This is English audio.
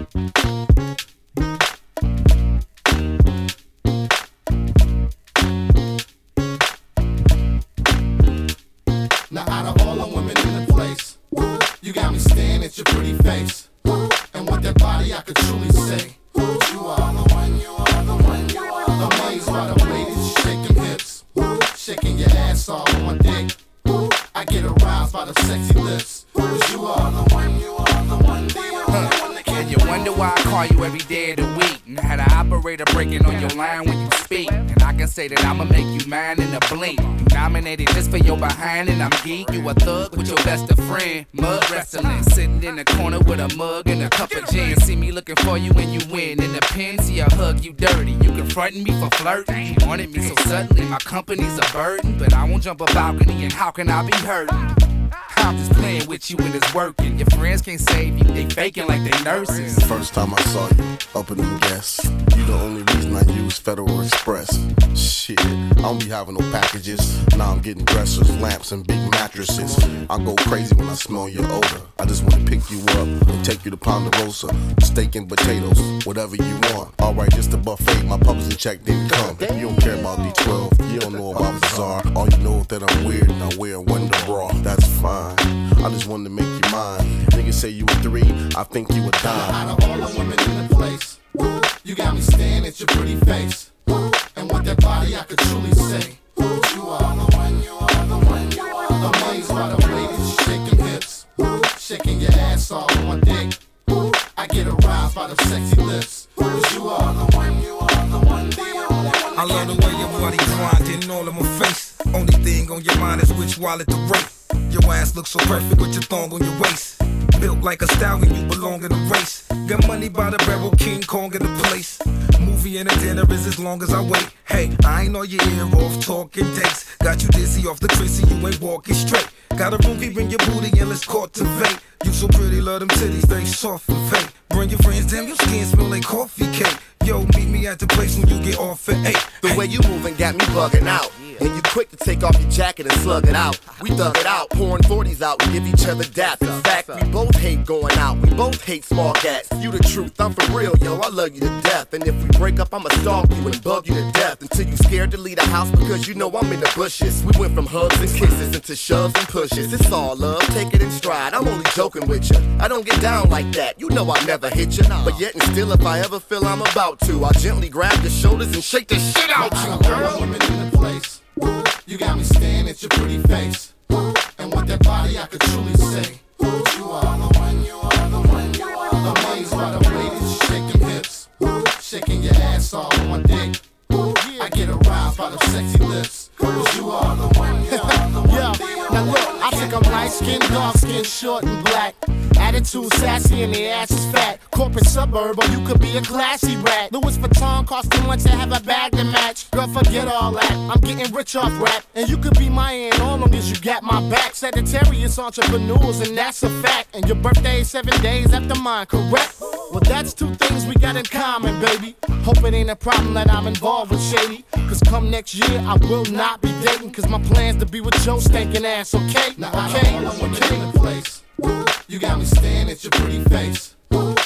Now out of all the women in the place, you got me staring at your pretty face. And with that body I could truly say, you are the one, you are the one, you are the one. Amazed by the way that you shake them hips, shaking your ass all on my dick. I get aroused by the sexy lips, 'cause you are the one, you are the one, the only one that can. And you wonder why I call you every day of the week. And had an operator breaking on your line when you speak. And I can say that I'ma make you mine in a blink. You nominated just for your behind and I'm geek. You a thug with your best of friend. Mud wrestling, sitting in the corner with a mug and a cup of gin. See me looking for you when you win. In the pen, see I hug you dirty. You confronting me for flirting. You wanted me so suddenly, my company's a burden. But I won't jump a balcony and how can I be hurting? I'm just playing with you and it's working. Your friends can't save you, they faking like they nurses. First time I saw you, opening gas. You the only reason I use Federal Express. Shit, I don't be having no packages. Now I'm getting dressers, lamps, and big mattresses. I go crazy when I smell your odor. I just wanna pick you up and take you to Ponderosa. Steak and potatoes, whatever you want. Alright, just a buffet, my publishing check didn't come. You don't care about D12, you don't know about Bizarre. All you know is that I'm weird and I wear a Wonder bra. That's fine. I just wanted to make you mine. Niggas say you a 3, I think you a dime. Out of all the women in the place, you got me staring at your pretty face. And with that body I could truly say, you are the one, you are the one, you are the one. Amazed by the way that you shake them hips, shaking your ass all on my dick. I get aroused by the sexy lips, 'cause you are the one, you are the one, the only one. I love the way your body grinding all in my face. Only thing on your mind is which wallet to rate. Your ass looks so perfect with your thong on your waist. Built like a stallion, you belong in a race. Got money by the barrel, King Kong in the place. Movie and a dinner is as long as I wait. Hey, I ain't on your ear off talking dates. Got you dizzy off the Tracy, you ain't walking straight. Got a room, bring your booty and let's cultivate. You so pretty, love them titties, they soft and fake. Bring your friends, damn, your skin smell like coffee cake. Yo, meet me at the place when you get off at 8. The way you moving got me bugging out. And you quick to take off your jacket and slug it out. We thug it out, pouring 40s out and give each other dap. In fact, we both hate going out. We both hate small cats. You the truth, I'm for real, yo. I love you to death. And if we break up, I'ma stalk you and bug you to death until you scared to leave the house because you know I'm in the bushes. We went from hugs and kisses into shoves and pushes. It's all love, take it in stride. I'm only joking with you. I don't get down like that. You know I never hit you. But yet and still, if I ever feel I'm about to, I'll gently grab your shoulders and shake the shit out you, girl. Women in the place, you got me staring at your pretty face. And with that body I could truly say, you are the one, you are the one, you are the one. Amazed by the way that you shake them hips, shaking your ass all on my dick. I get aroused by the sexy lips, 'cause you are the one, you are the one. Yo, now look, I think I'm light skinned, dark skinned, short and black. Attitude sassy and the ass is fat. Corporate suburb, or you could be a classy rat. Louis Vuitton cost too much to have a bag to match. Girl, forget all that. I'm getting rich off rap. And you could be my aunt, all long as you got my back. Sagittarius entrepreneurs, and that's a fact. And your birthday is 7 days after mine, correct? Well, that's 2 things we got in common, baby. Hope it ain't a problem that I'm involved with, shady. 'Cause come next year, I will not be dating. 'Cause my plan's to be with your stinking ass, okay? Now, okay, okay. In the place, you got me staring at your pretty face.